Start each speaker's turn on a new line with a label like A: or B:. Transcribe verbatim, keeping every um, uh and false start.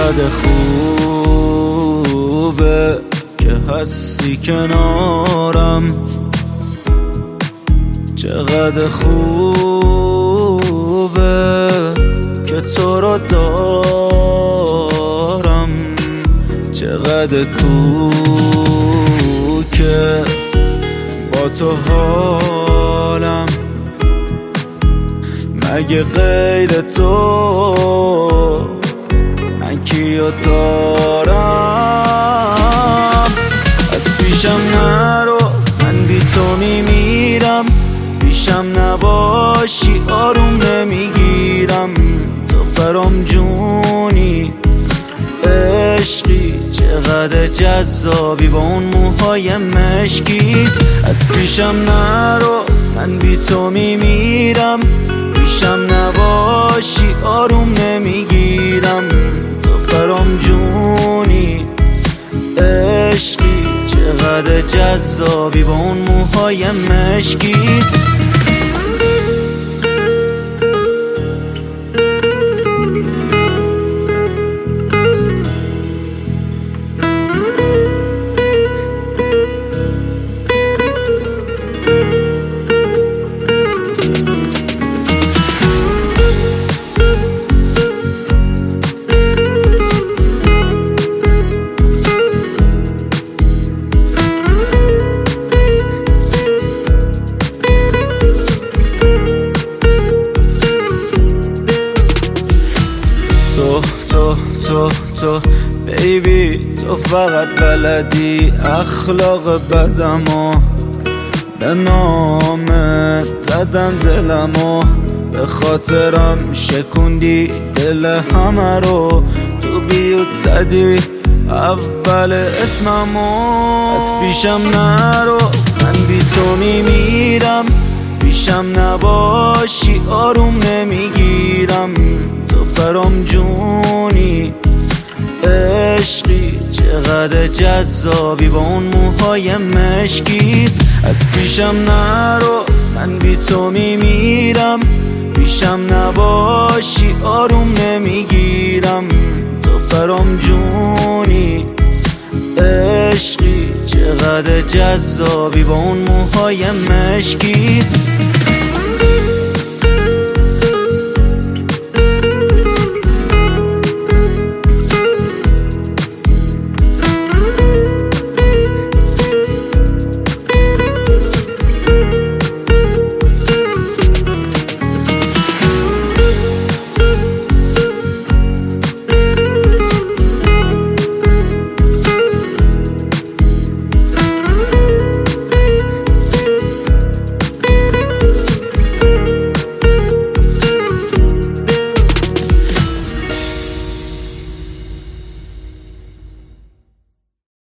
A: چقدر خوبه که هستی کنارم، چقدر خوبه که تو رو دارم، چقدر کو که با تو حالم، مگه غیر تو من کیو دارم؟ از پیشم نرو، من بی تو میمیرم، پیشم نباشی آروم نمیگیرم. تو برام جونی عشقی، چقدر جذابی با اون موهای مشکیت. از پیشم نرو، من بی تو میمیرم، پیشم نباشی آروم نمیگیرم. تو برام جونی عشقی، چقدر جذابی با اون موهای مشکیت. تو تو تو تو بیبی، تو فقط بلدی اخلاق بدمو، به نامت زدن دلمو، به خاطرم شکوندی دل همه رو. تو بیوت زدی اول اسممو. از پیشم نرو، من بی تو میمیرم، پیشم نباشی آروم نمیگیرم. برام جونی عشقی، چقدر جذابی با اون موهای مشکیت. از پیشم نرو، من بی تو میمیرم، پیشم نباشی آروم نمیگیرم. تو برام جونی عشقی، چقدر جذابی با اون موهای مشکیت.